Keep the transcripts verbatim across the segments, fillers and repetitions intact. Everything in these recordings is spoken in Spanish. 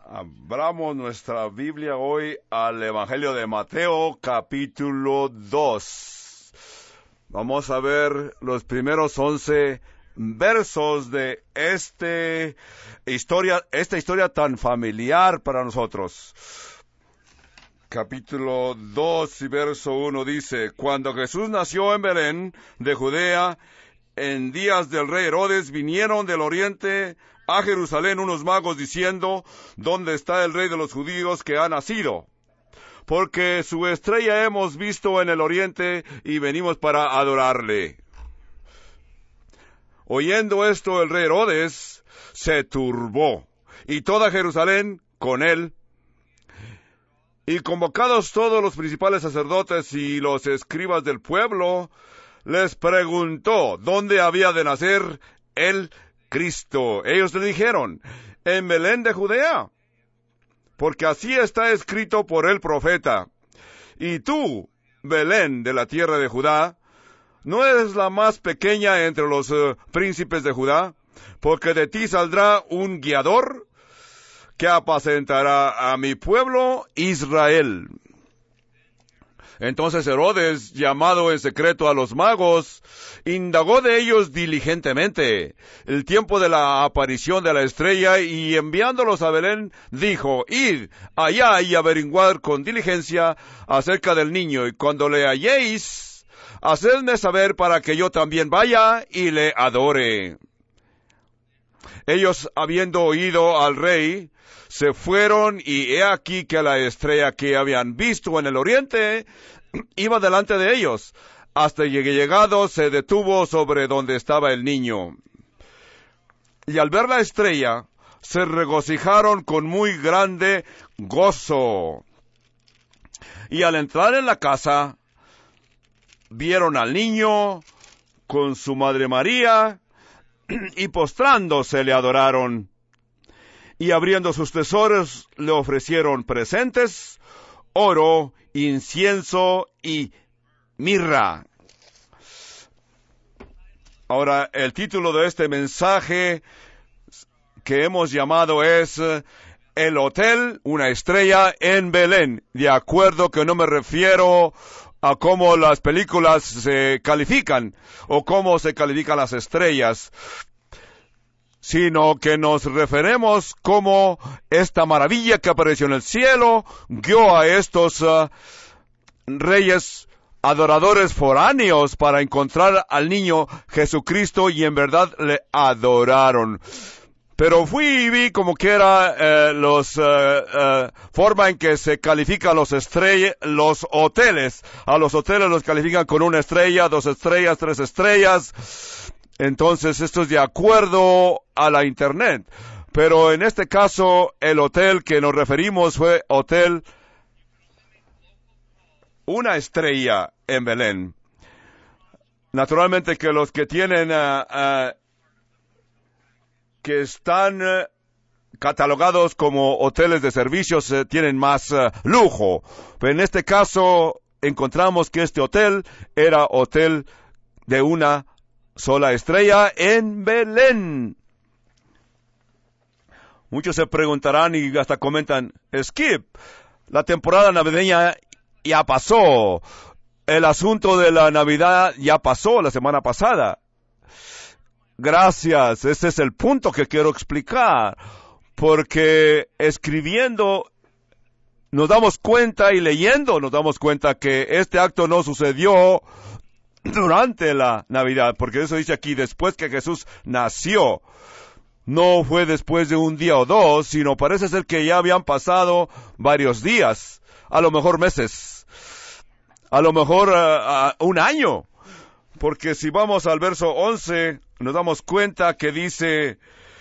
Abramos nuestra Biblia hoy al Evangelio de Mateo, capítulo dos. Vamos a ver los primeros once versos de este historia, esta historia tan familiar para nosotros. Capítulo dos y verso uno dice: Cuando Jesús nació en Belén de Judea, en días del rey Herodes, vinieron del oriente a Jerusalén unos magos diciendo: ¿Dónde está el rey de los judíos que ha nacido? Porque su estrella hemos visto en el oriente y venimos para adorarle. Oyendo esto, el rey Herodes se turbó, y toda Jerusalén con él. Y convocados todos los principales sacerdotes y los escribas del pueblo, les preguntó dónde había de nacer el Cristo. Ellos le dijeron: en Belén de Judea, porque así está escrito por el profeta: y tú, Belén de la tierra de Judá, no eres la más pequeña entre los uh, príncipes de Judá, porque de ti saldrá un guiador que apacentará a mi pueblo Israel. Entonces Herodes, llamado en secreto a los magos, indagó de ellos diligentemente el tiempo de la aparición de la estrella, y enviándolos a Belén, dijo: Id allá y averiguad con diligencia acerca del niño, y cuando le halléis, hacedme saber para que yo también vaya y le adore. Ellos, habiendo oído al rey, se fueron, y he aquí que la estrella que habían visto en el oriente iba delante de ellos, hasta que llegado se detuvo sobre donde estaba el niño. Y al ver la estrella, se regocijaron con muy grande gozo. Y al entrar en la casa, vieron al niño con su madre María, y postrándose le adoraron. Y abriendo sus tesoros, le ofrecieron presentes: oro, incienso y mirra. Ahora, el título de este mensaje que hemos llamado es El Hotel, una estrella en Belén. De acuerdo que no me refiero a cómo las películas se califican o cómo se califican las estrellas, sino que nos referemos como esta maravilla que apareció en el cielo guió a estos uh, reyes adoradores foráneos para encontrar al niño Jesucristo, y en verdad le adoraron. Pero fui y vi como que era eh, los uh, uh, forma en que se califican los estrellas, los hoteles. A los hoteles los califican con una estrella, dos estrellas, tres estrellas. Entonces, esto es de acuerdo a la internet. Pero en este caso, el hotel que nos referimos fue Hotel Una Estrella en Belén. Naturalmente que los que tienen, uh, uh, que están uh, catalogados como hoteles de servicios, uh, tienen más uh, lujo. Pero en este caso, encontramos que este hotel era hotel de una sola estrella en Belén. Muchos se preguntarán y hasta comentan: Skip, la temporada navideña ya pasó. El asunto de la Navidad ya pasó la semana pasada. Gracias, ese es el punto que quiero explicar. Porque escribiendo nos damos cuenta, y leyendo nos damos cuenta que este acto no sucedió durante la Navidad, porque eso dice aquí: después que Jesús nació. No fue después de un día o dos, sino parece ser que ya habían pasado varios días, a lo mejor meses, a lo mejor uh, uh, un año. Porque si vamos al verso once, nos damos cuenta que dice: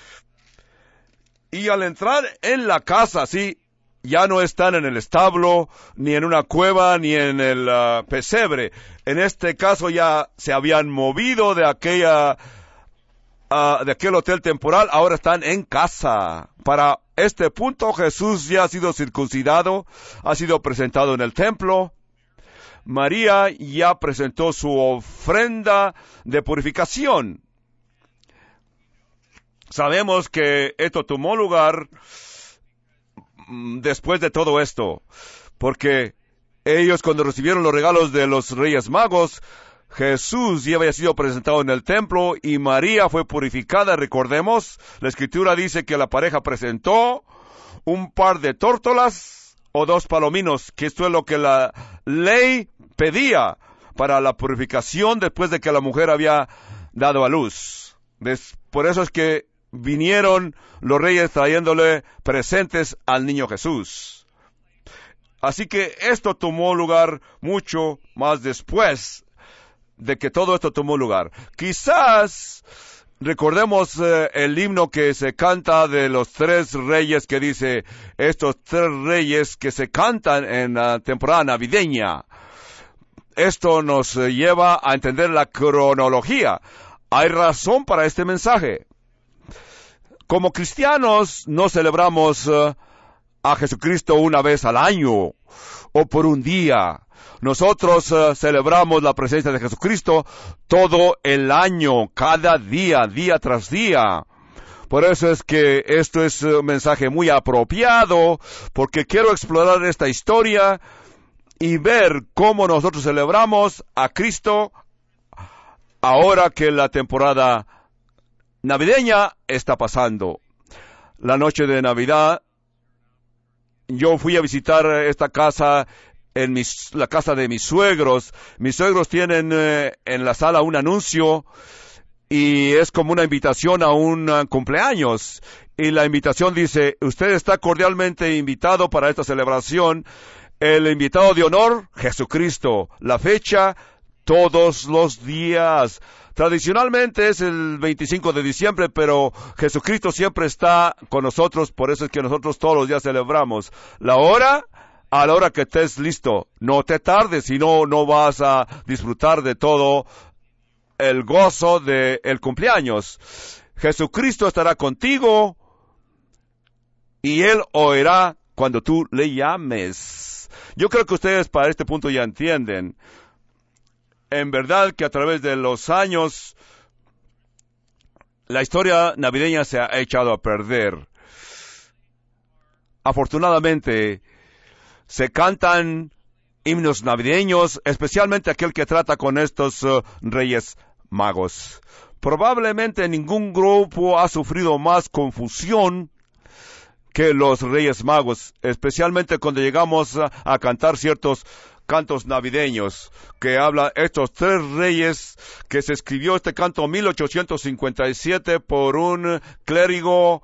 y al entrar en la casa, sí, ya no están en el establo, ni en una cueva, ni en el uh, pesebre. En este caso ya se habían movido de aquella, uh, de aquel hotel temporal, ahora están en casa. Para este punto Jesús ya ha sido circuncidado, ha sido presentado en el templo. María ya presentó su ofrenda de purificación. Sabemos que esto tomó lugar después de todo esto, porque ellos cuando recibieron los regalos de los Reyes Magos, Jesús ya había sido presentado en el templo y María fue purificada. Recordemos, la Escritura dice que la pareja presentó un par de tórtolas o dos palominos, que esto es lo que la ley pedía para la purificación después de que la mujer había dado a luz. Por eso es que vinieron los reyes trayéndole presentes al niño Jesús. Así que esto tomó lugar mucho más después de que todo esto tomó lugar. Quizás recordemos eh, el himno que se canta de los tres reyes, que dice, estos tres reyes que se cantan en la temporada navideña. Esto nos eh, lleva a entender la cronología. Hay razón para este mensaje. Como cristianos no celebramos uh, a Jesucristo una vez al año o por un día. Nosotros uh, celebramos la presencia de Jesucristo todo el año, cada día, día tras día. Por eso es que esto es un mensaje muy apropiado, porque quiero explorar esta historia y ver cómo nosotros celebramos a Cristo ahora que la temporada navideña está pasando. La noche de Navidad, yo fui a visitar esta casa, en mis, la casa de mis suegros. Mis suegros tienen eh, en la sala un anuncio y es como una invitación a un uh, cumpleaños. Y la invitación dice, usted está cordialmente invitado para esta celebración. El invitado de honor, Jesucristo. La fecha, todos los días. Tradicionalmente es el veinticinco de diciembre, pero Jesucristo siempre está con nosotros, por eso es que nosotros todos los días celebramos. La hora, a la hora que estés listo. No te tardes, si no, no vas a disfrutar de todo el gozo del cumpleaños. Jesucristo estará contigo y Él oirá cuando tú le llames. Yo creo que ustedes para este punto ya entienden. En verdad que a través de los años, la historia navideña se ha echado a perder. Afortunadamente, se cantan himnos navideños, especialmente aquel que trata con estos uh, Reyes Magos. Probablemente ningún grupo ha sufrido más confusión que los Reyes Magos, especialmente cuando llegamos a, a cantar ciertos cantos navideños, que habla estos tres reyes, que se escribió este canto en mil ochocientos cincuenta y siete por un clérigo,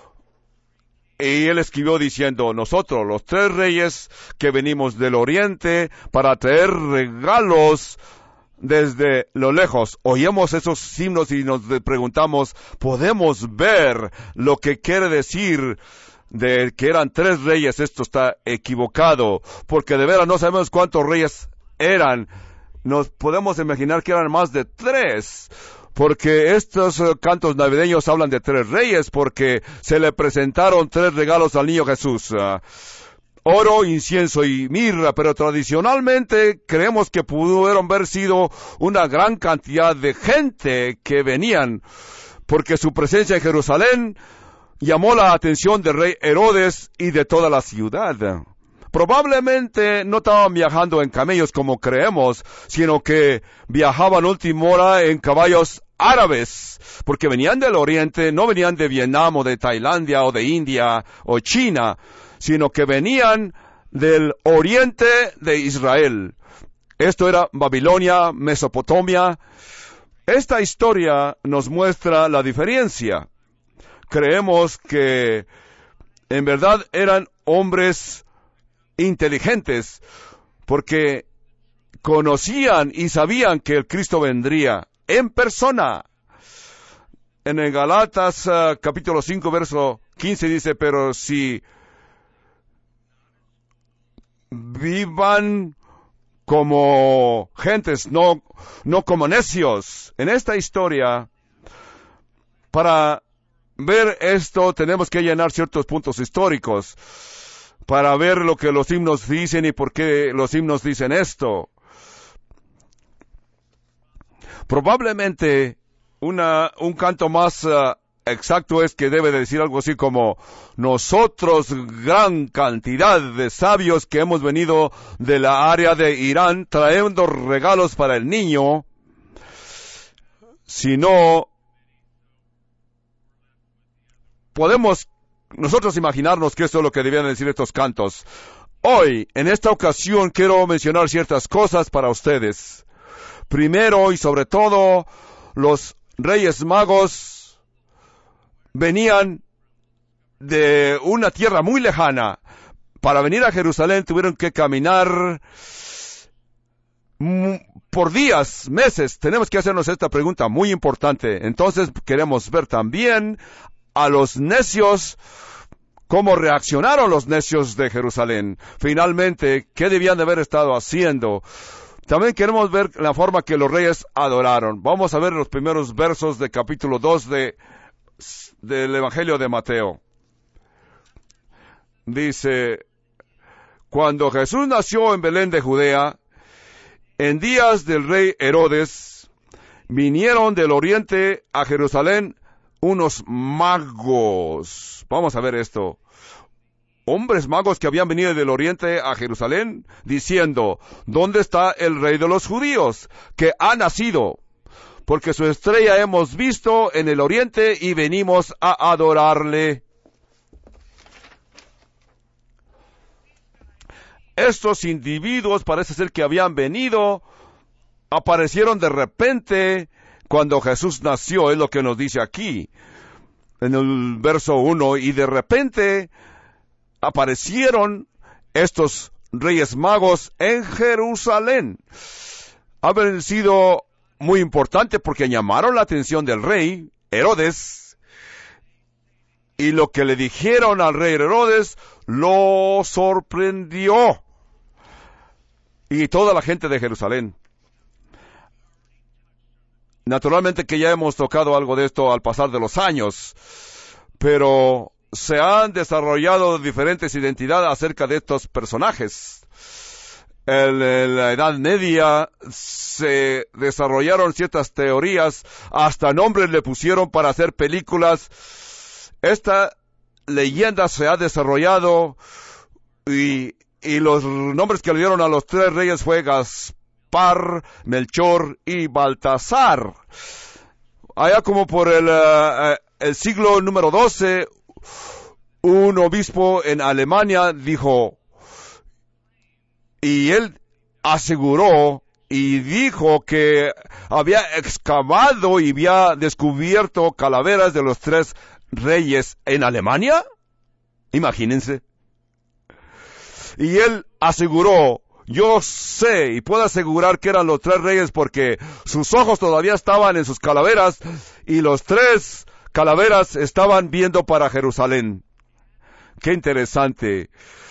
y él escribió diciendo, nosotros los tres reyes que venimos del oriente para traer regalos desde lo lejos. Oímos esos himnos y nos preguntamos, ¿podemos ver lo que quiere decir de que eran tres reyes? Esto está equivocado, porque de veras no sabemos cuántos reyes eran. Nos podemos imaginar que eran más de tres, porque estos uh, cantos navideños hablan de tres reyes, porque se le presentaron tres regalos al niño Jesús. Uh, oro, incienso y mirra, pero tradicionalmente creemos que pudieron haber sido una gran cantidad de gente que venían, porque su presencia en Jerusalén llamó la atención del rey Herodes y de toda la ciudad. Probablemente no estaban viajando en camellos como creemos, sino que viajaban última hora en caballos árabes, porque venían del oriente, no venían de Vietnam o de Tailandia o de India o China, sino que venían del oriente de Israel. Esto era Babilonia, Mesopotamia. Esta historia nos muestra la diferencia. Creemos que en verdad eran hombres inteligentes, porque conocían y sabían que el Cristo vendría en persona. En el Galatas uh, capítulo cinco verso quince dice, pero si vivan como gentes, no, no como necios. En esta historia, para ver esto, tenemos que llenar ciertos puntos históricos para ver lo que los himnos dicen y por qué los himnos dicen esto. Probablemente una, un canto más uh, exacto es que debe de decir algo así como, nosotros, gran cantidad de sabios que hemos venido de la área de Irán, trayendo regalos para el niño, sino podemos nosotros imaginarnos que esto es lo que debían decir estos cantos. Hoy, en esta ocasión, quiero mencionar ciertas cosas para ustedes. Primero y sobre todo, los Reyes Magos venían de una tierra muy lejana. Para venir a Jerusalén tuvieron que caminar por días, meses. Tenemos que hacernos esta pregunta muy importante. Entonces queremos ver también a los necios, cómo reaccionaron los necios de Jerusalén. Finalmente, ¿qué debían de haber estado haciendo? También queremos ver la forma que los reyes adoraron. Vamos a ver los primeros versos de capítulo dos de, del Evangelio de Mateo. Dice, cuando Jesús nació en Belén de Judea, en días del rey Herodes, vinieron del oriente a Jerusalén unos magos. Vamos a ver esto. Hombres magos que habían venido del oriente a Jerusalén, diciendo, ¿dónde está el rey de los judíos, que ha nacido? Porque su estrella hemos visto en el oriente y venimos a adorarle. Estos individuos parece ser que habían venido, aparecieron de repente cuando Jesús nació, es lo que nos dice aquí, en el verso uno, y de repente aparecieron estos reyes magos en Jerusalén. Habían sido muy importante porque llamaron la atención del rey Herodes, y lo que le dijeron al rey Herodes lo sorprendió, y toda la gente de Jerusalén. Naturalmente que ya hemos tocado algo de esto al pasar de los años, pero se han desarrollado diferentes identidades acerca de estos personajes. En, en la Edad Media se desarrollaron ciertas teorías, hasta nombres le pusieron para hacer películas. Esta leyenda se ha desarrollado y, y los nombres que le dieron a los tres reyes fue Gaspar, Melchor y Baltasar. Allá como por el, uh, el siglo número doce, un obispo en Alemania dijo, y él aseguró y dijo que había excavado y había descubierto calaveras de los tres reyes en Alemania. Imagínense. Y él aseguró, yo sé y puedo asegurar que eran los tres reyes porque sus ojos todavía estaban en sus calaveras y los tres calaveras estaban viendo para Jerusalén. Qué interesante.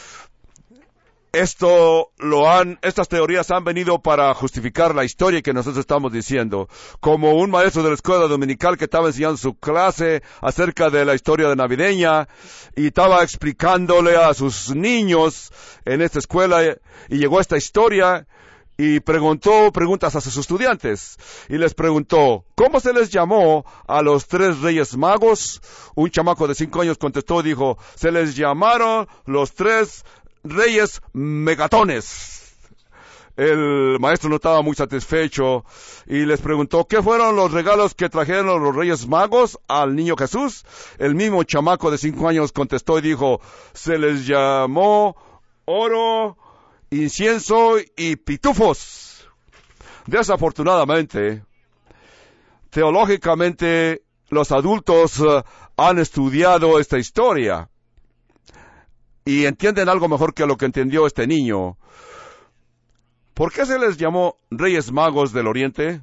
Esto lo han, estas teorías han venido para justificar la historia que nosotros estamos diciendo. Como un maestro de la escuela dominical que estaba enseñando su clase acerca de la historia de navideña y estaba explicándole a sus niños en esta escuela y llegó esta historia y preguntó preguntas a sus estudiantes y les preguntó, ¿cómo se les llamó a los tres reyes magos? Un chamaco de cinco años contestó y dijo, se les llamaron los tres reyes megatones. El maestro no estaba muy satisfecho y les preguntó, ¿qué fueron los regalos que trajeron los reyes magos al niño Jesús? El mismo chamaco de cinco años contestó y dijo, se les llamó oro, incienso y pitufos. Desafortunadamente, teológicamente, los adultos uh, han estudiado esta historia y entienden algo mejor que lo que entendió este niño. ¿Por qué se les llamó Reyes Magos del Oriente?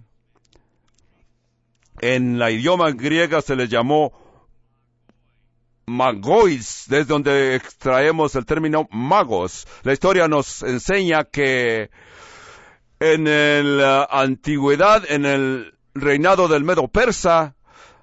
En la idioma griega se les llamó Magois, desde donde extraemos el término magos. La historia nos enseña que en la antigüedad, en el reinado del Medo Persa,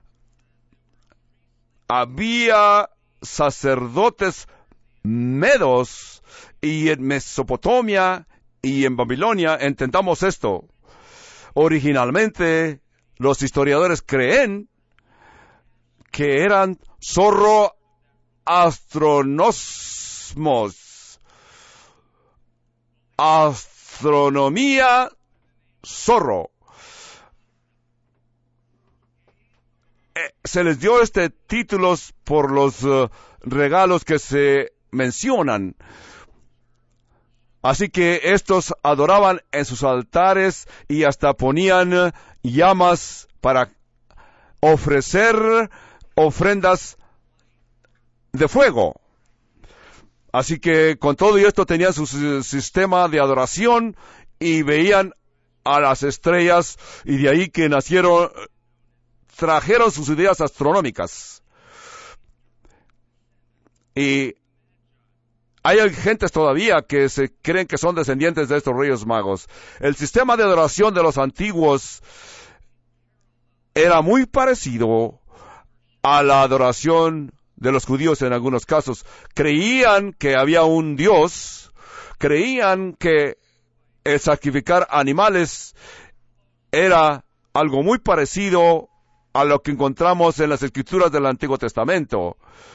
había sacerdotes medos, y en Mesopotamia y en Babilonia entendamos esto. Originalmente, los historiadores creen que eran zoroastrosmos. Astronomía zorro. Eh, se les dio este título por los uh, regalos que se mencionan. Así que estos adoraban en sus altares y hasta ponían uh, llamas para ofrecer ofrendas de fuego. Así que con todo esto tenían su sistema de adoración y veían a las estrellas, y de ahí que nacieron, trajeron sus ideas astronómicas. Y hay gentes todavía que se creen que son descendientes de estos reyes magos. El sistema de adoración de los antiguos era muy parecido a la adoración de los judíos en algunos casos. Creían que había un Dios, creían que el sacrificar animales era algo muy parecido a lo que encontramos en las escrituras del Antiguo Testamento.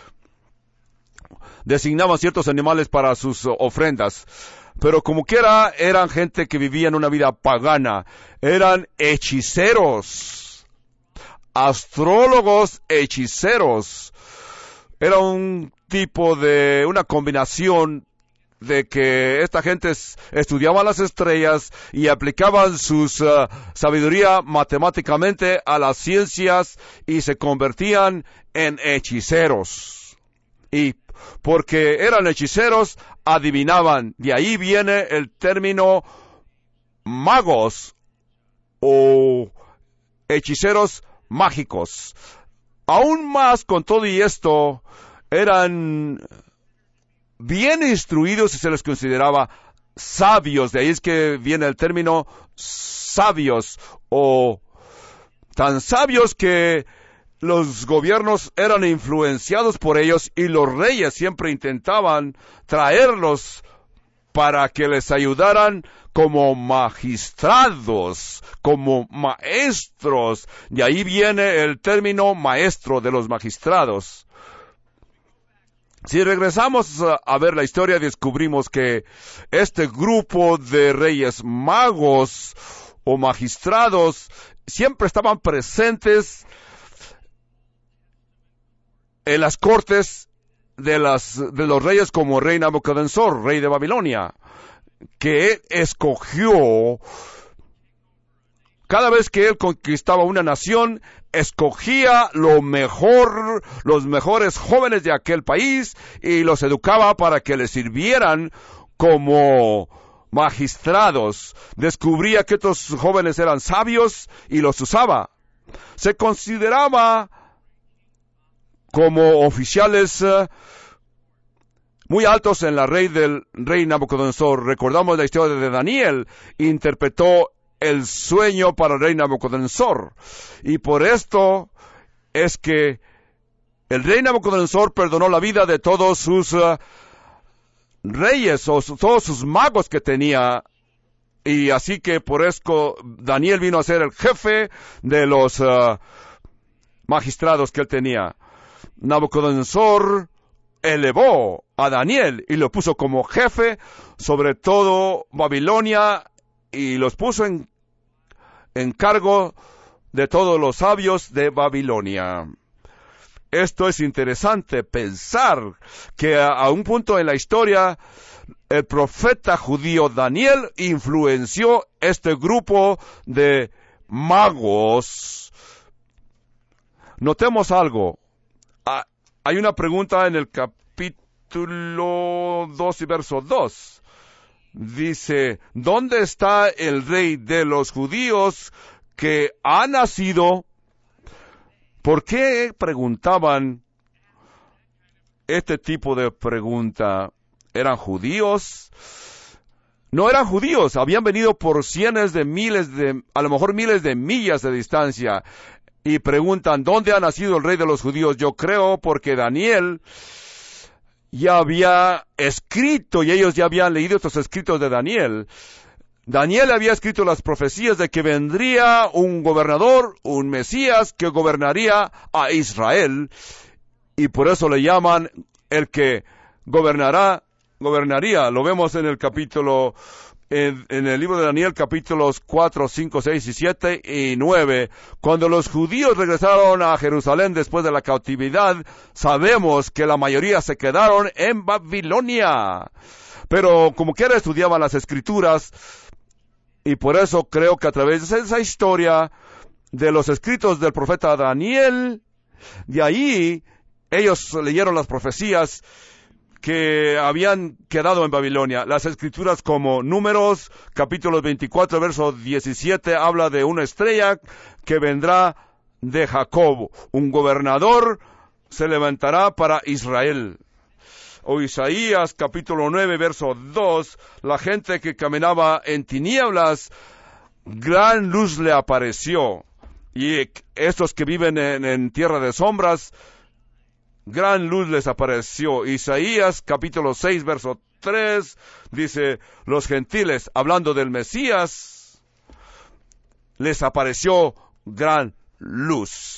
Designaban ciertos animales para sus ofrendas, pero como quiera eran gente que vivía en una vida pagana, eran hechiceros, astrólogos hechiceros. Era un tipo de, una combinación de que esta gente estudiaba las estrellas y aplicaban su uh, sabiduría matemáticamente a las ciencias y se convertían en hechiceros. Y porque eran hechiceros, adivinaban. De ahí viene el término magos o hechiceros mágicos. Aún más con todo y esto, eran bien instruidos y se les consideraba sabios. De ahí es que viene el término sabios, o tan sabios que los gobiernos eran influenciados por ellos y los reyes siempre intentaban traerlos para que les ayudaran como magistrados, como maestros. De ahí viene el término maestro de los magistrados. Si regresamos a ver la historia, descubrimos que este grupo de reyes magos o magistrados siempre estaban presentes en las cortes de, las, de los reyes, como rey Nabucodonosor, rey de Babilonia, que él escogió, cada vez que él conquistaba una nación, escogía lo mejor, los mejores jóvenes de aquel país y los educaba para que le sirvieran como magistrados. Descubría que estos jóvenes eran sabios y los usaba. Se consideraba como oficiales uh, muy altos en la rey del rey Nabucodonosor. Recordamos la historia de Daniel, interpretó el sueño para el rey Nabucodonosor. Y por esto es que el rey Nabucodonosor perdonó la vida de todos sus uh, reyes o su, todos sus magos que tenía. Y así que por eso Daniel vino a ser el jefe de los uh, magistrados que él tenía. Nabucodonosor elevó a Daniel y lo puso como jefe sobre todo Babilonia y los puso en, en cargo de todos los sabios de Babilonia. Esto es interesante pensar que a, a un punto en la historia el profeta judío Daniel influenció este grupo de magos. Notemos algo. Ah, hay una pregunta en el capítulo dos y verso dos. Dice, ¿dónde está el rey de los judíos que ha nacido? ¿Por qué preguntaban este tipo de pregunta? ¿Eran judíos? No eran judíos, habían venido por cientos de miles de, a lo mejor miles de millas de distancia. Y preguntan, ¿dónde ha nacido el rey de los judíos? Yo creo porque Daniel ya había escrito, y ellos ya habían leído estos escritos de Daniel. Daniel había escrito las profecías de que vendría un gobernador, un Mesías que gobernaría a Israel, y por eso le llaman el que gobernará, gobernaría. Lo vemos en el capítulo, en, en el libro de Daniel, capítulos cuatro, cinco, seis y siete y nueve. Cuando los judíos regresaron a Jerusalén después de la cautividad, sabemos que la mayoría se quedaron en Babilonia. Pero como quiera estudiaban las Escrituras, y por eso creo que a través de esa historia de los escritos del profeta Daniel, de ahí ellos leyeron las profecías que habían quedado en Babilonia. Las Escrituras como Números, capítulo veinticuatro, verso diecisiete, habla de una estrella que vendrá de Jacob. Un gobernador se levantará para Israel. O Isaías, capítulo nueve, verso dos, la gente que caminaba en tinieblas, gran luz le apareció. Y estos que viven en, en tierra de sombras, gran luz les apareció. Isaías, capítulo seis, verso tres, dice, los gentiles, hablando del Mesías, les apareció gran luz.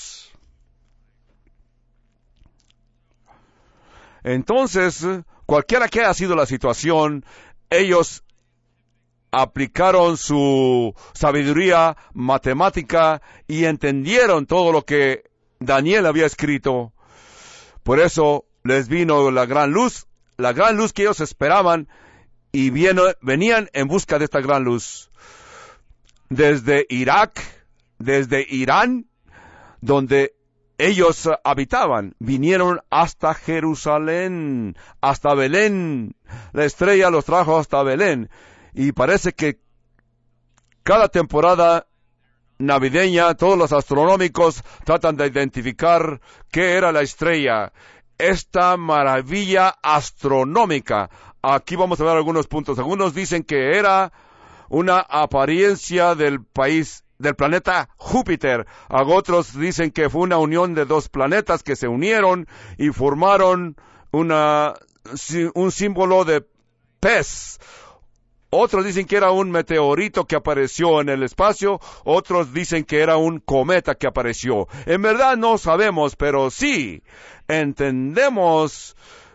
Entonces, cualquiera que haya sido la situación, ellos aplicaron su sabiduría matemática y entendieron todo lo que Daniel había escrito. Por eso les vino la gran luz, la gran luz que ellos esperaban, y vino, venían en busca de esta gran luz. Desde Irak, desde Irán, donde ellos habitaban, vinieron hasta Jerusalén, hasta Belén. La estrella los trajo hasta Belén. Y parece que cada temporada navideña, todos los astronómicos tratan de identificar qué era la estrella. Esta maravilla astronómica. Aquí vamos a ver algunos puntos. Algunos dicen que era una apariencia del país del planeta Júpiter. A otros dicen que fue una unión de dos planetas que se unieron y formaron una, un símbolo de pez. Otros dicen que era un meteorito que apareció en el espacio. Otros dicen que era un cometa que apareció. En verdad no sabemos, pero sí entendemos,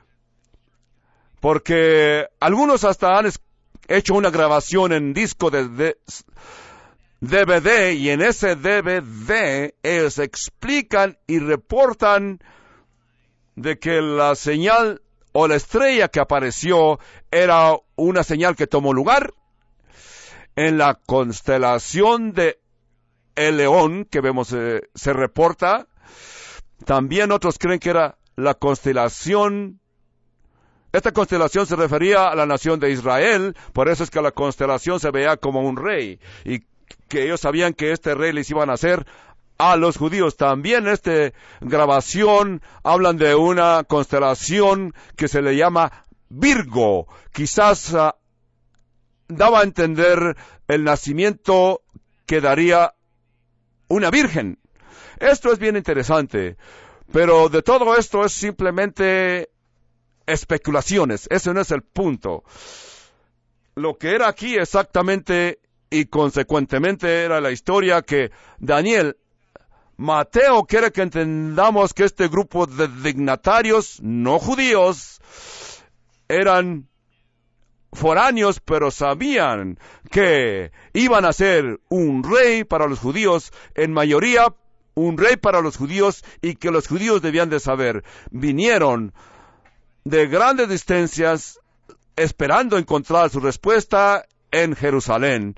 porque algunos hasta han hecho una grabación en disco de, de D V D, y en ese D V D ellos explican y reportan de que la señal o la estrella que apareció era una señal que tomó lugar en la constelación de El León, que vemos eh, se reporta. También otros creen que era la constelación. Esta constelación se refería a la nación de Israel, por eso es que la constelación se veía como un rey, y que ellos sabían que este rey les iban a hacer a los judíos. También en esta grabación hablan de una constelación que se le llama Virgo. Quizás uh, daba a entender el nacimiento que daría una virgen. Esto es bien interesante, pero de todo esto es simplemente especulaciones. Ese no es el punto. Lo que era aquí exactamente y consecuentemente era la historia que Daniel, Mateo quiere que entendamos que este grupo de dignatarios no judíos eran foráneos, pero sabían que iban a ser un rey para los judíos, en mayoría un rey para los judíos, y que los judíos debían de saber. Vinieron de grandes distancias esperando encontrar su respuesta en Jerusalén.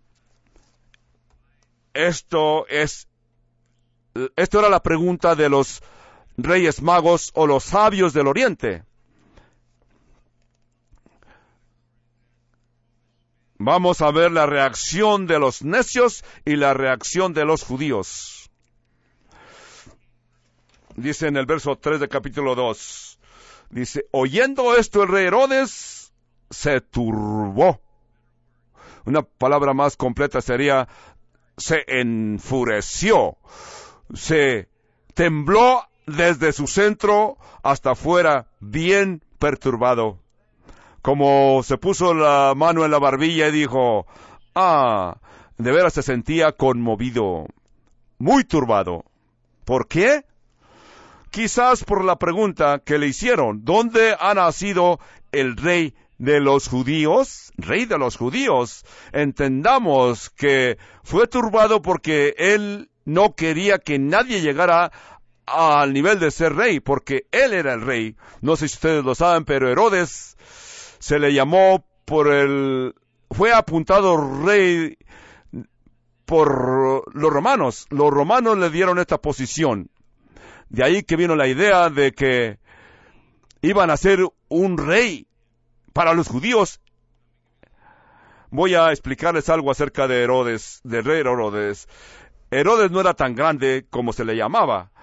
Esto es, esto era la pregunta de los reyes magos o los sabios del oriente. Vamos a ver la reacción de los necios y la reacción de los judíos. Dice en el verso tres del capítulo dos, dice, oyendo esto el rey Herodes se turbó. Una palabra más completa sería se enfureció, se tembló desde su centro hasta afuera, bien perturbado. Como se puso la mano en la barbilla y dijo, Ah, de veras se sentía conmovido, muy turbado. ¿Por qué? Quizás por la pregunta que le hicieron, ¿dónde ha nacido el rey de los judíos? Rey de los judíos. Entendamos que fue turbado porque él no quería que nadie llegara al nivel de ser rey, porque él era el rey. No sé si ustedes lo saben, pero Herodes se le llamó por el... fue apuntado rey por los romanos. Los romanos le dieron esta posición. De ahí que vino la idea de que iban a ser un rey para los judíos. Voy a explicarles algo acerca de Herodes, del rey Herodes. Herodes no era tan grande como se le llamaba,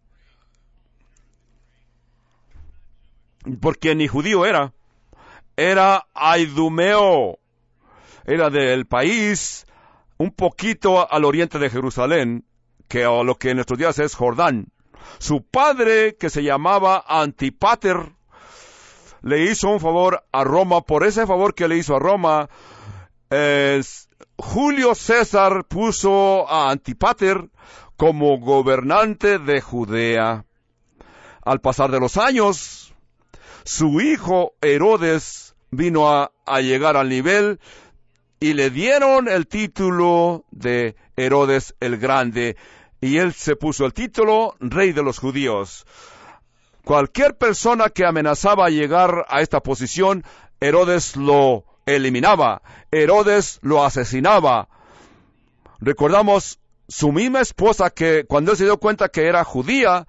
porque ni judío era. Era Idumeo. Era del país un poquito al oriente de Jerusalén, que a lo que en nuestros días es Jordán. Su padre, que se llamaba Antipater, le hizo un favor a Roma. Por ese favor que le hizo a Roma, eh, Julio César puso a Antipater como gobernante de Judea. Al pasar de los años, su hijo Herodes vino a, a llegar al nivel y le dieron el título de Herodes el Grande. Y él se puso el título Rey de los Judíos. Cualquier persona que amenazaba llegar a esta posición, Herodes lo eliminaba. Herodes lo asesinaba. Recordamos su misma esposa, que cuando él se dio cuenta que era judía,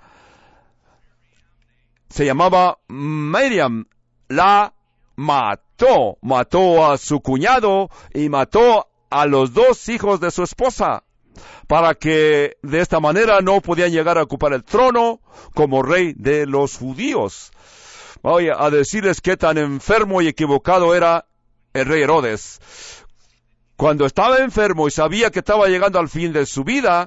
se llamaba Miriam, la mató. Mató a su cuñado y mató a los dos hijos de su esposa, para que de esta manera no podían llegar a ocupar el trono como rey de los judíos. Voy a decirles qué tan enfermo y equivocado era el rey Herodes. Cuando estaba enfermo y sabía que estaba llegando al fin de su vida,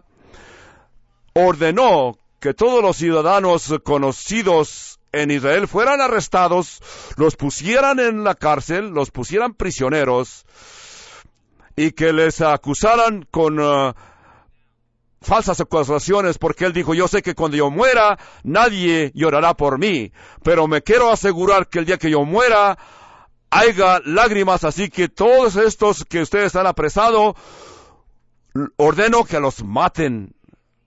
ordenó que todos los ciudadanos conocidos en Israel fueran arrestados, los pusieran en la cárcel, los pusieran prisioneros, y que les acusaran con uh, falsas acusaciones, porque él dijo: yo sé que cuando yo muera, nadie llorará por mí, pero me quiero asegurar que el día que yo muera, haya lágrimas, así que todos estos que ustedes han apresado, ordeno que los maten.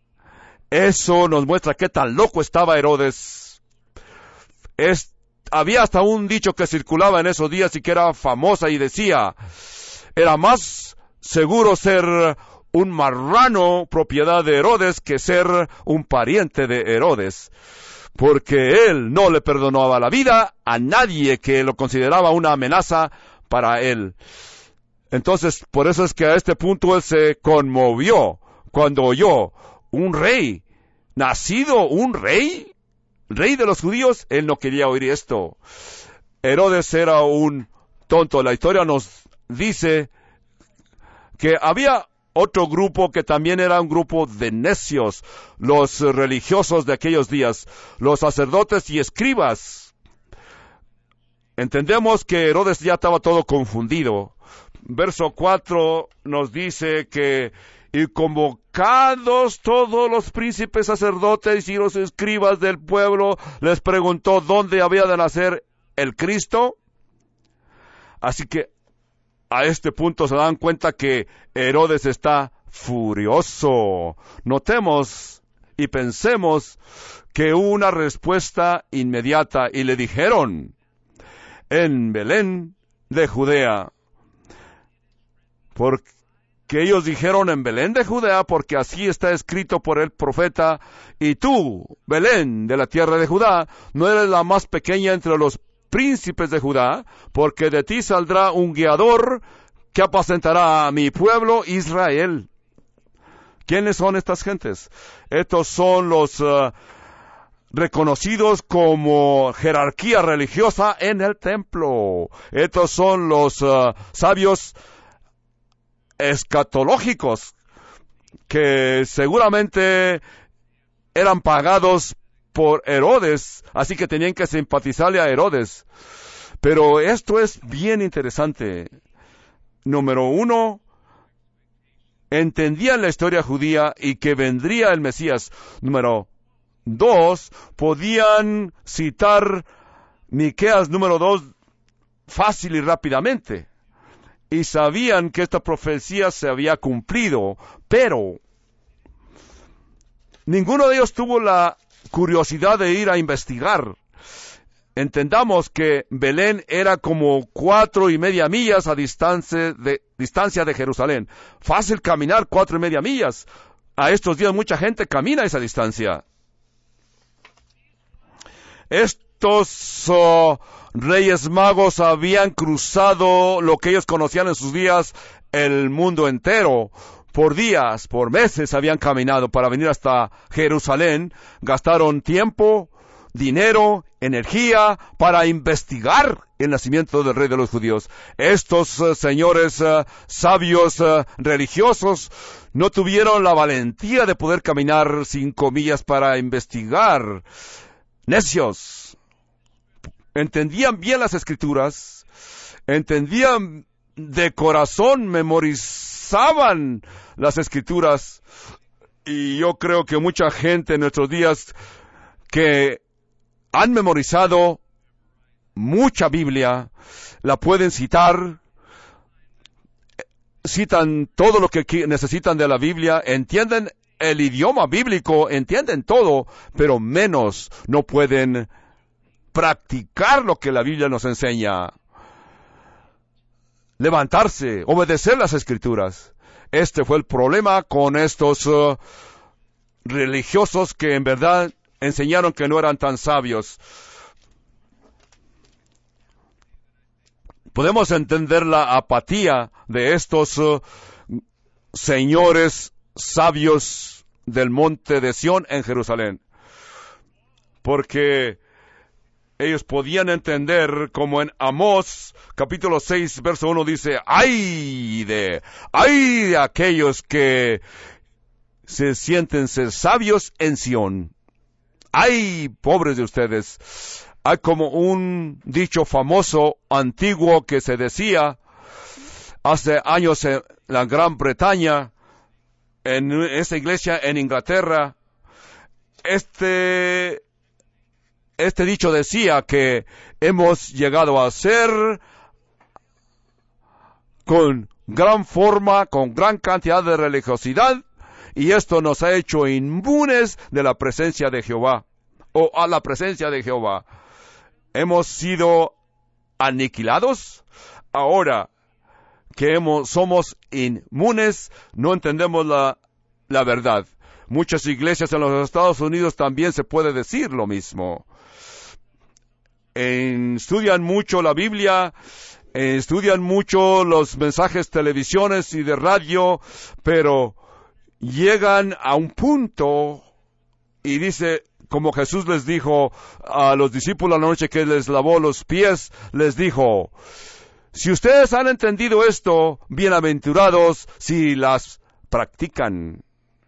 Eso nos muestra qué tan loco estaba Herodes. Es, había hasta un dicho que circulaba en esos días y que era famosa y decía: era más seguro ser un marrano propiedad de Herodes que ser un pariente de Herodes, porque él no le perdonaba la vida a nadie que lo consideraba una amenaza para él. Entonces, por eso es que a este punto él se conmovió cuando oyó: un rey, nacido un rey, rey de los judíos. Él no quería oír esto. Herodes era un tonto. La historia nos dice que había otro grupo que también era un grupo de necios, los religiosos de aquellos días, los sacerdotes y escribas. Entendemos que Herodes ya estaba todo confundido. Verso cuatro nos dice que: y convocados todos los príncipes sacerdotes y los escribas del pueblo, les preguntó dónde había de nacer el Cristo. Así que a este punto se dan cuenta que Herodes está furioso. Notemos y pensemos que hubo una respuesta inmediata y le dijeron: en Belén de Judea. Porque ellos dijeron en Belén de Judea porque así está escrito por el profeta: y tú, Belén de la tierra de Judá, no eres la más pequeña entre los príncipes de Judá, porque de ti saldrá un guiador que apacentará a mi pueblo Israel. ¿Quiénes son estas gentes? Estos son los uh, reconocidos como jerarquía religiosa en el templo. Estos son los uh, sabios escatológicos que seguramente eran pagados por Herodes, así que tenían que simpatizarle a Herodes. Pero esto es bien interesante. Número uno, entendían la historia judía y que vendría el Mesías. Número dos, podían citar Miqueas número dos fácil y rápidamente. Y sabían que esta profecía se había cumplido, pero ninguno de ellos tuvo la curiosidad de ir a investigar. Entendamos que Belén era como cuatro y media millas a distancia de, distancia de Jerusalén. Fácil caminar cuatro y media millas. A estos días mucha gente camina esa distancia. Estos uh, reyes magos habían cruzado lo que ellos conocían en sus días, el mundo entero. Por días, por meses habían caminado para venir hasta Jerusalén. Gastaron tiempo, dinero, energía para investigar el nacimiento del rey de los judíos. Estos uh, señores uh, sabios uh, religiosos no tuvieron la valentía de poder caminar cinco millas para investigar. Necios. Entendían bien las escrituras, entendían de corazón, memorizaban las escrituras, y yo creo que mucha gente en nuestros días que han memorizado mucha Biblia, la pueden citar, citan todo lo que necesitan de la Biblia, entienden el idioma bíblico, entienden todo, pero menos no pueden practicar lo que la Biblia nos enseña. Levantarse, obedecer las escrituras. Este fue el problema con estos uh, religiosos que en verdad enseñaron que no eran tan sabios. Podemos entender la apatía de estos uh, señores sabios del monte de Sión en Jerusalén, porque ellos podían entender, como en Amós, capítulo seis, verso uno, dice, ¡ay de, ay de aquellos que se sienten ser sabios en Sión! ¡Ay, pobres de ustedes! Hay como un dicho famoso, antiguo, que se decía hace años en la Gran Bretaña, en esta iglesia en Inglaterra. Este... Este dicho decía que hemos llegado a ser con gran forma, con gran cantidad de religiosidad, y esto nos ha hecho inmunes de la presencia de Jehová, o a la presencia de Jehová. Hemos sido aniquilados. Ahora que hemos, somos inmunes, no entendemos la, la verdad. Muchas iglesias en los Estados Unidos también se puede decir lo mismo. Estudian mucho la Biblia, estudian mucho los mensajes de televisiones y de radio, pero llegan a un punto y dice, como Jesús les dijo a los discípulos la noche que les lavó los pies, les dijo, si ustedes han entendido esto, bienaventurados si las practican.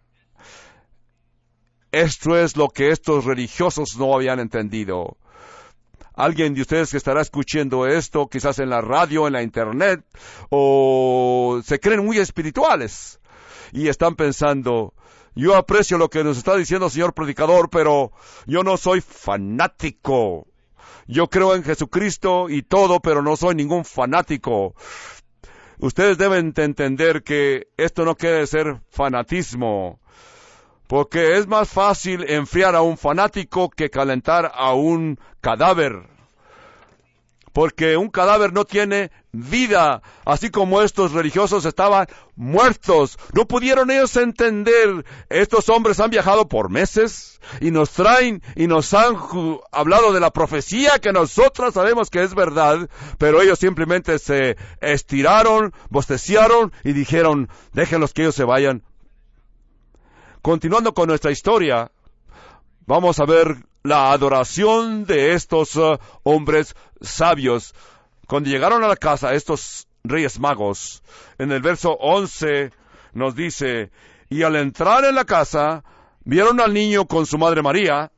Esto es lo que estos religiosos no habían entendido. Alguien de ustedes que estará escuchando esto, quizás en la radio, en la internet, o se creen muy espirituales y están pensando, yo aprecio lo que nos está diciendo el señor predicador, pero yo no soy fanático. Yo creo en Jesucristo y todo, pero no soy ningún fanático. Ustedes deben entender que esto no quiere ser fanatismo, porque es más fácil enfriar a un fanático que calentar a un cadáver. Porque un cadáver no tiene vida, así como estos religiosos estaban muertos. No pudieron ellos entender. Estos hombres han viajado por meses y nos traen y nos han ju- hablado de la profecía que nosotros sabemos que es verdad, pero ellos simplemente se estiraron, bosteciaron y dijeron, déjenlos que ellos se vayan. Continuando con nuestra historia, vamos a ver la adoración de estos uh, hombres sabios. Cuando llegaron a la casa, estos reyes magos, en el verso once nos dice, y al entrar en la casa, vieron al niño con su madre María,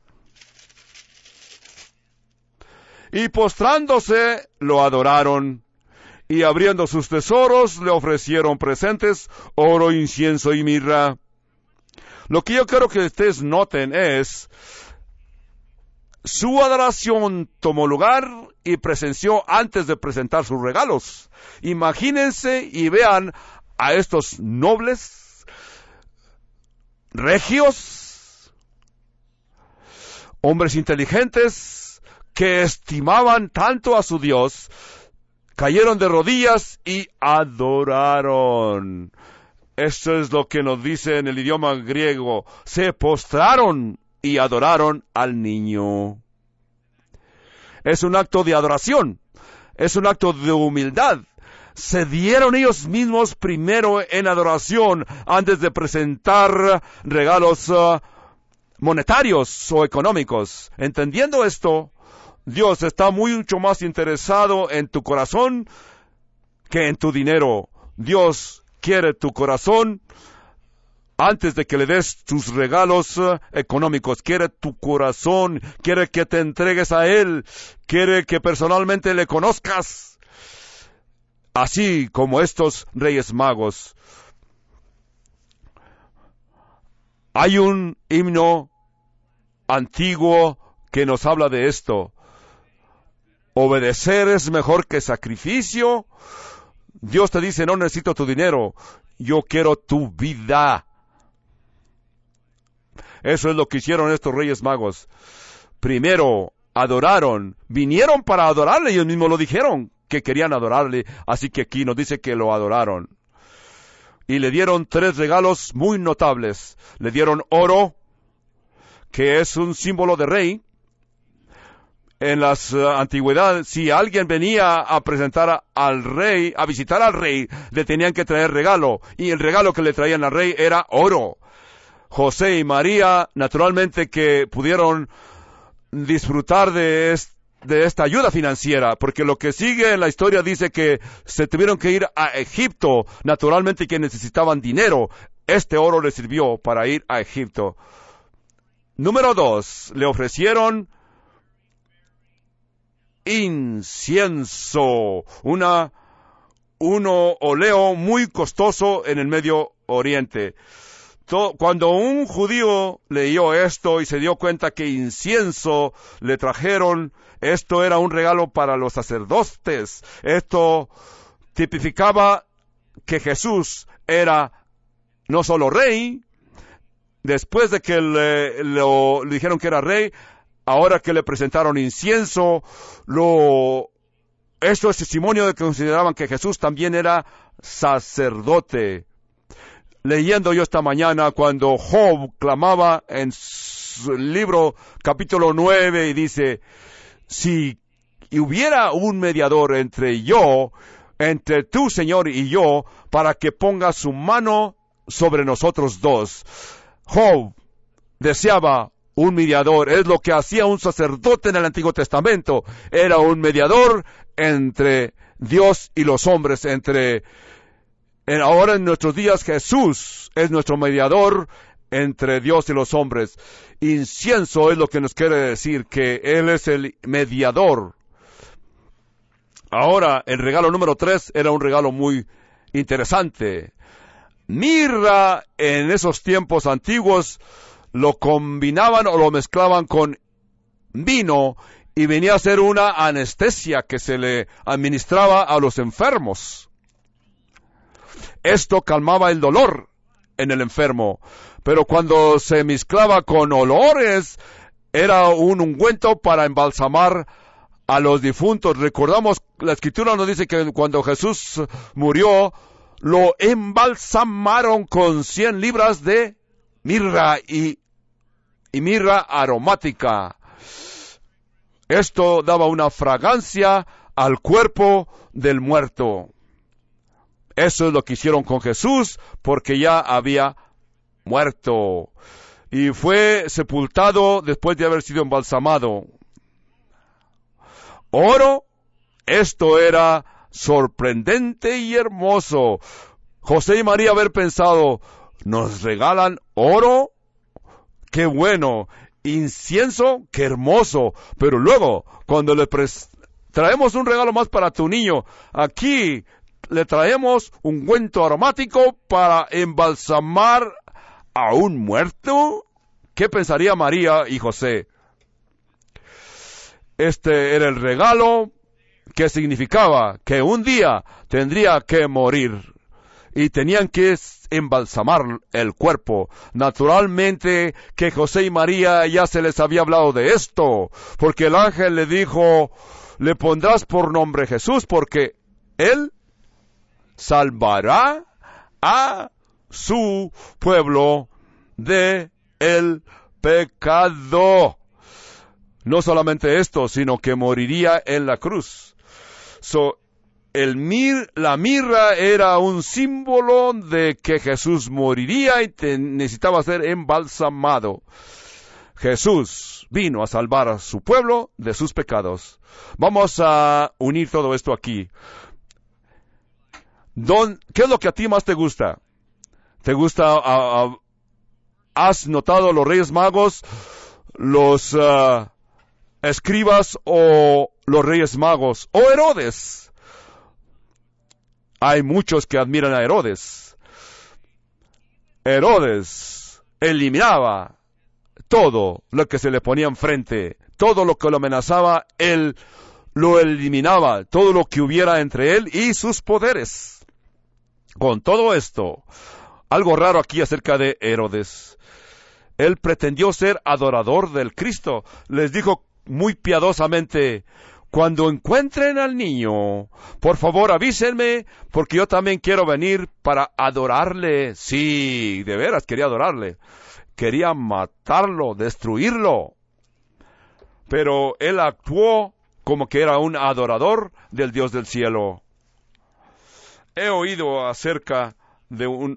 y postrándose lo adoraron, y abriendo sus tesoros le ofrecieron presentes, oro, incienso y mirra. Lo que yo quiero que ustedes noten es, su adoración tomó lugar y presenció antes de presentar sus regalos. Imagínense y vean a estos nobles, regios, hombres inteligentes que estimaban tanto a su Dios, cayeron de rodillas y adoraron. Esto es lo que nos dice en el idioma griego. Se postraron y adoraron al niño. Es un acto de adoración. Es un acto de humildad. Se dieron ellos mismos primero en adoración antes de presentar regalos uh, monetarios o económicos. Entendiendo esto, Dios está mucho más interesado en tu corazón que en tu dinero. Dios quiere tu corazón antes de que le des tus regalos uh, económicos. Quiere tu corazón, quiere que te entregues a Él, quiere que personalmente le conozcas, así como estos reyes magos. Hay un himno antiguo que nos habla de esto. Obedecer es mejor que sacrificio. Dios te dice, no necesito tu dinero, yo quiero tu vida. Eso es lo que hicieron estos reyes magos. Primero adoraron, vinieron para adorarle, ellos mismos lo dijeron, que querían adorarle, así que aquí nos dice que lo adoraron. Y le dieron tres regalos muy notables. Le dieron oro, que es un símbolo de rey. En las uh, antigüedades, si alguien venía a presentar a, al rey, a visitar al rey, le tenían que traer regalo, y el regalo que le traían al rey era oro. José y María, naturalmente que pudieron disfrutar de, est, de esta ayuda financiera, porque lo que sigue en la historia dice que se tuvieron que ir a Egipto, naturalmente que necesitaban dinero. Este oro les sirvió para ir a Egipto. Número dos, le ofrecieron incienso, una, uno oleo muy costoso en el Medio Oriente. To, cuando un judío leyó esto y se dio cuenta que incienso le trajeron, esto era un regalo para los sacerdotes. Esto tipificaba que Jesús era no solo rey, después de que le, lo, le dijeron que era rey, ahora que le presentaron incienso, lo, esto es testimonio de que consideraban que Jesús también era sacerdote. Leyendo yo esta mañana cuando Job clamaba en su libro capítulo nueve y dice, si hubiera un mediador entre yo, entre tú, Señor, y yo, para que ponga su mano sobre nosotros dos. Job deseaba un mediador, es lo que hacía un sacerdote en el Antiguo Testamento. Era un mediador entre Dios y los hombres, entre... En, ahora en nuestros días Jesús es nuestro mediador entre Dios y los hombres. Incienso es lo que nos quiere decir, que Él es el mediador. Ahora, el regalo número tres era un regalo muy interesante. Mirra, en esos tiempos antiguos, lo combinaban o lo mezclaban con vino y venía a ser una anestesia que se le administraba a los enfermos. Esto calmaba el dolor en el enfermo, pero cuando se mezclaba con olores, era un ungüento para embalsamar a los difuntos. Recordamos, la Escritura nos dice que cuando Jesús murió, lo embalsamaron con cien libras de mirra y, y mirra aromática. Esto daba una fragancia al cuerpo del muerto. Eso es lo que hicieron con Jesús, porque ya había muerto. Y fue sepultado después de haber sido embalsamado. Oro, esto era sorprendente y hermoso. José y María haber pensado, ¿nos regalan oro? ¡Qué bueno! Incienso, ¡qué hermoso! Pero luego, cuando le pres- traemos un regalo más para tu niño. Aquí le traemos un ungüento aromático para embalsamar a un muerto. ¿Qué pensaría María y José? Este era el regalo que significaba que un día tendría que morir y tenían que embalsamar el cuerpo. Naturalmente que José y María ya se les había hablado de esto, porque el ángel le dijo, le pondrás por nombre Jesús, porque él salvará a su pueblo de el pecado. No solamente esto, sino que moriría en la cruz. So, el mir, la mirra era un símbolo de que Jesús moriría y te, necesitaba ser embalsamado. Jesús vino a salvar a su pueblo de sus pecados. Vamos a unir todo esto aquí. Don, ¿qué es lo que a ti más te gusta? ¿Te gusta, uh, uh, has notado los Reyes Magos, los uh, escribas o los Reyes Magos o Herodes? Hay muchos que admiran a Herodes. Herodes eliminaba todo lo que se le ponía enfrente, todo lo que lo amenazaba, él lo eliminaba, todo lo que hubiera entre él y sus poderes. Con todo esto, algo raro aquí acerca de Herodes. Él pretendió ser adorador del Cristo. Les dijo muy piadosamente, cuando encuentren al niño, por favor avísenme, porque yo también quiero venir para adorarle. Sí, de veras quería adorarle. Quería matarlo, destruirlo. Pero él actuó como que era un adorador del Dios del cielo. He oído acerca de un,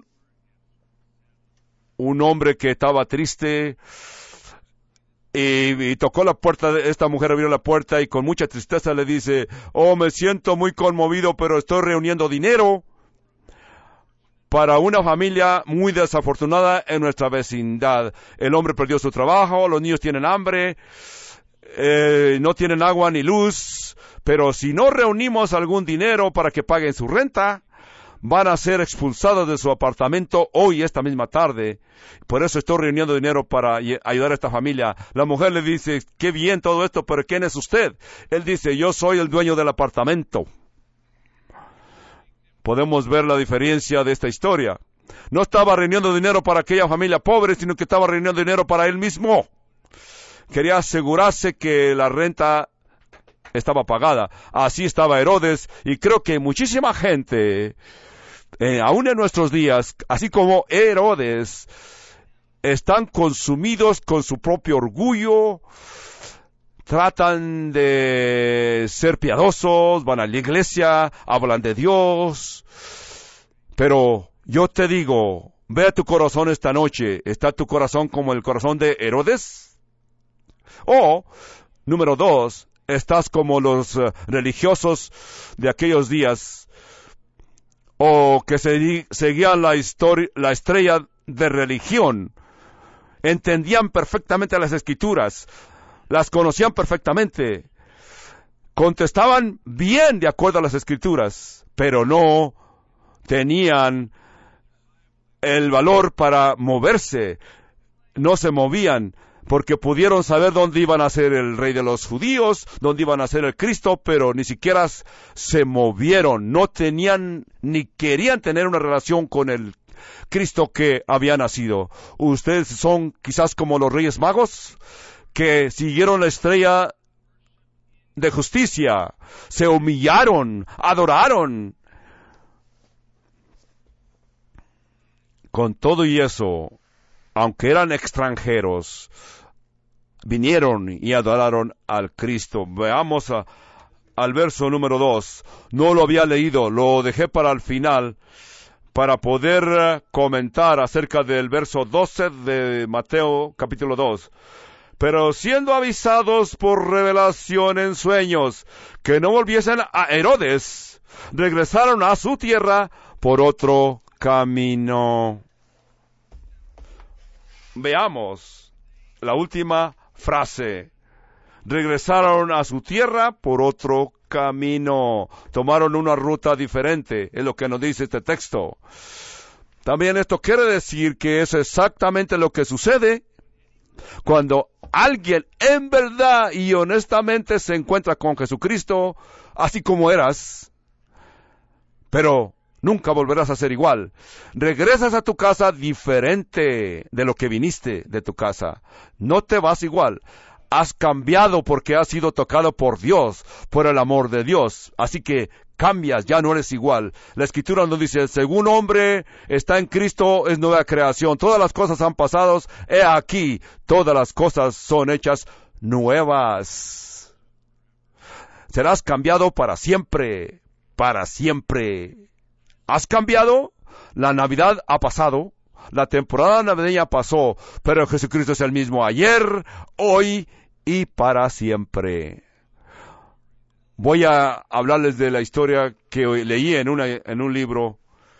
un hombre que estaba triste, Y, y tocó la puerta, de esta mujer abrió la puerta y con mucha tristeza le dice, oh, me siento muy conmovido, pero estoy reuniendo dinero para una familia muy desafortunada en nuestra vecindad. El hombre perdió su trabajo, los niños tienen hambre, eh, no tienen agua ni luz, pero si no reunimos algún dinero para que paguen su renta, van a ser expulsados de su apartamento hoy, esta misma tarde. Por eso estoy reuniendo dinero para ayudar a esta familia. La mujer le dice, qué bien todo esto, pero ¿quién es usted? Él dice, yo soy el dueño del apartamento. Podemos ver la diferencia de esta historia. No estaba reuniendo dinero para aquella familia pobre, sino que estaba reuniendo dinero para él mismo. Quería asegurarse que la renta estaba pagada. Así estaba Herodes, y creo que muchísima gente, eh, aún en nuestros días, así como Herodes, están consumidos con su propio orgullo, tratan de ser piadosos, van a la iglesia, hablan de Dios, pero yo te digo, ve a tu corazón esta noche, ¿está tu corazón como el corazón de Herodes? O, número dos, estás como los uh, religiosos de aquellos días, o que se, seguían la, histori- la estrella de religión, entendían perfectamente las escrituras, las conocían perfectamente, contestaban bien de acuerdo a las escrituras, pero no tenían el valor para moverse, no se movían, porque pudieron saber dónde iban a ser el rey de los judíos, dónde iban a ser el Cristo, pero ni siquiera se movieron, no tenían ni querían tener una relación con el Cristo que había nacido. Ustedes son quizás como los Reyes Magos, que siguieron la estrella de justicia, se humillaron, adoraron. Con todo y eso, aunque eran extranjeros, vinieron y adoraron al Cristo. Veamos a, al verso número dos. No lo había leído, lo dejé para el final, para poder uh, comentar acerca del verso doce de Mateo capítulo dos. Pero siendo avisados por revelación en sueños que no volviesen a Herodes, regresaron a su tierra por otro camino. Veamos la última frase. Regresaron a su tierra por otro camino, tomaron una ruta diferente, es lo que nos dice este texto. También esto quiere decir que es exactamente lo que sucede cuando alguien en verdad y honestamente se encuentra con Jesucristo, así como eras, pero nunca volverás a ser igual. Regresas a tu casa diferente de lo que viniste de tu casa. No te vas igual. Has cambiado porque has sido tocado por Dios, por el amor de Dios. Así que cambias, ya no eres igual. La Escritura nos dice, según hombre está en Cristo, es nueva creación. Todas las cosas han pasado, he aquí, todas las cosas son hechas nuevas. Serás cambiado para siempre, para siempre. ¿Has cambiado? La Navidad ha pasado, la temporada navideña pasó, pero Jesucristo es el mismo ayer, hoy y para siempre. Voy a hablarles de la historia que leí en, una, en un libro.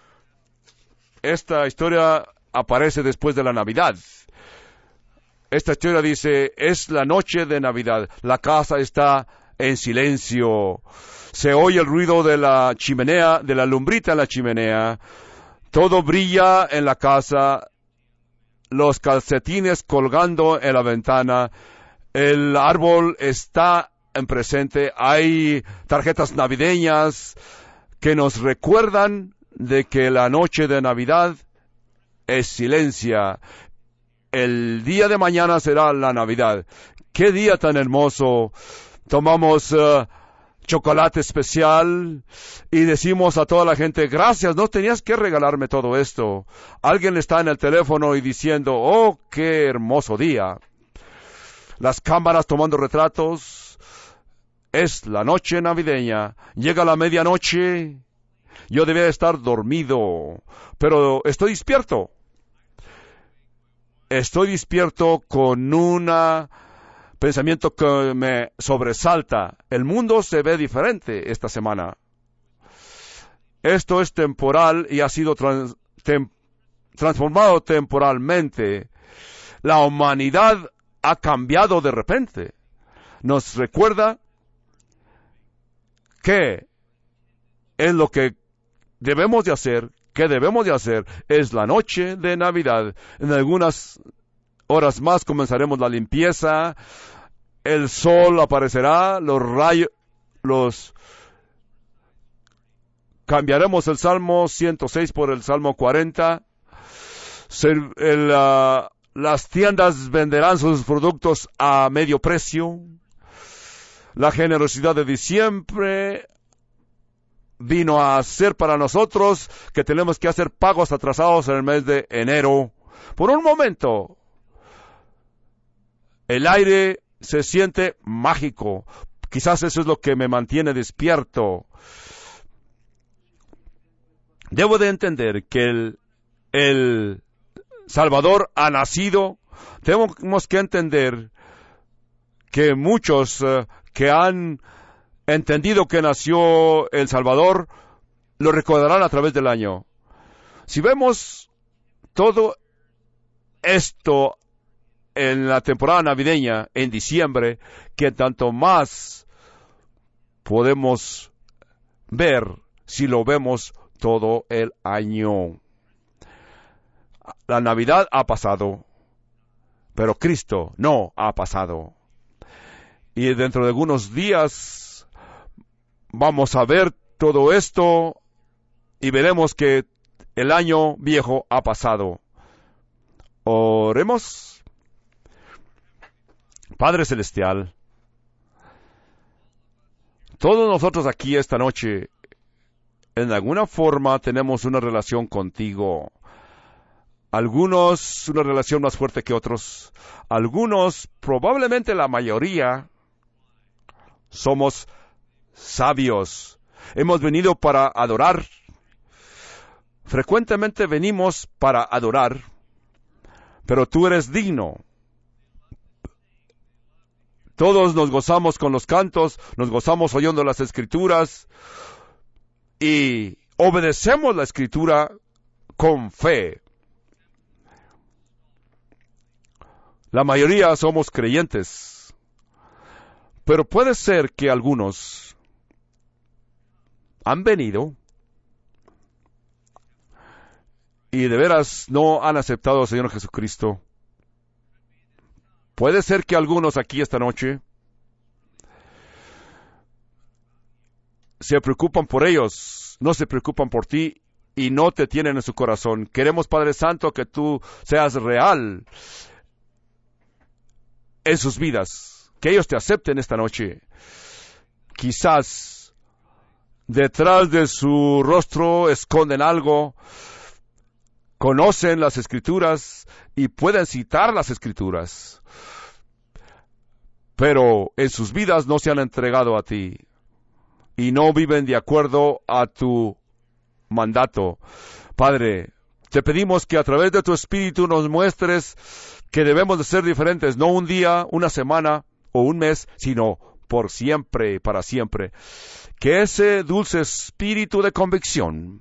Esta historia aparece después de la Navidad. Esta historia dice, es la noche de Navidad, la casa está en silencio. Se oye el ruido de la chimenea, de la lumbrita en la chimenea. Todo brilla en la casa. Los calcetines colgando en la ventana. El árbol está en presente. Hay tarjetas navideñas que nos recuerdan de que la noche de Navidad es silencia. El día de mañana será la Navidad. ¡Qué día tan hermoso! Tomamos Uh, chocolate especial y decimos a toda la gente, gracias, no tenías que regalarme todo esto. Alguien está en el teléfono y diciendo, oh, qué hermoso día. Las cámaras tomando retratos. Es la noche navideña. Llega la medianoche. Yo debía estar dormido, pero estoy despierto. Estoy despierto con una pensamiento que me sobresalta. El mundo se ve diferente esta semana. Esto es temporal y ha sido trans, tem, transformado temporalmente. La humanidad ha cambiado de repente. Nos recuerda qué es lo que debemos de hacer, qué debemos de hacer. Es la noche de Navidad. En algunas horas más comenzaremos la limpieza, el sol aparecerá, los rayos, los cambiaremos el Salmo ciento seis por el Salmo cuarenta, el, el, uh, las tiendas venderán sus productos a medio precio, la generosidad de diciembre vino a ser para nosotros que tenemos que hacer pagos atrasados en el mes de enero. Por un momento, el aire se siente mágico. Quizás eso es lo que me mantiene despierto. Debo de entender que el, el Salvador ha nacido. Tenemos que entender que muchos uh, que han entendido que nació el Salvador lo recordarán a través del año. Si vemos todo esto en la temporada navideña, en diciembre, que tanto más podemos ver si lo vemos todo el año. La Navidad ha pasado, pero Cristo no ha pasado. Y dentro de algunos días vamos a ver todo esto y veremos que el año viejo ha pasado. Oremos. Padre Celestial, todos nosotros aquí esta noche, en alguna forma tenemos una relación contigo. Algunos una relación más fuerte que otros. Algunos, probablemente la mayoría, somos sabios. Hemos venido para adorar. Frecuentemente venimos para adorar, pero tú eres digno. Todos nos gozamos con los cantos, nos gozamos oyendo las Escrituras y obedecemos la Escritura con fe. La mayoría somos creyentes, pero puede ser que algunos han venido y de veras no han aceptado al Señor Jesucristo. Puede ser que algunos aquí esta noche se preocupan por ellos, no se preocupan por ti y no te tienen en su corazón. Queremos, Padre Santo, que tú seas real en sus vidas, que ellos te acepten esta noche. Quizás detrás de su rostro esconden algo, conocen las Escrituras y pueden citar las Escrituras, pero en sus vidas no se han entregado a ti y no viven de acuerdo a tu mandato. Padre, te pedimos que a través de tu Espíritu nos muestres que debemos de ser diferentes, no un día, una semana o un mes, sino por siempre, para siempre. Que ese dulce espíritu de convicción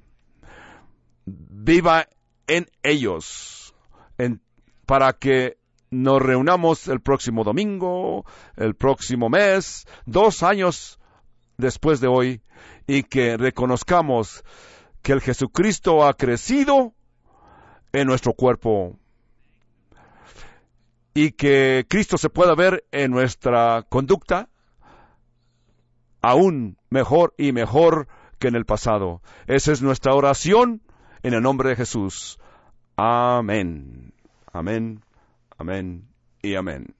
viva en ellos, en, para que nos reunamos el próximo domingo, el próximo mes, dos años después de hoy, y que reconozcamos que el Jesucristo ha crecido en nuestro cuerpo y que Cristo se pueda ver en nuestra conducta aún mejor y mejor que en el pasado. Esa es nuestra oración en el nombre de Jesús. Amén. Amén. Amén y amén.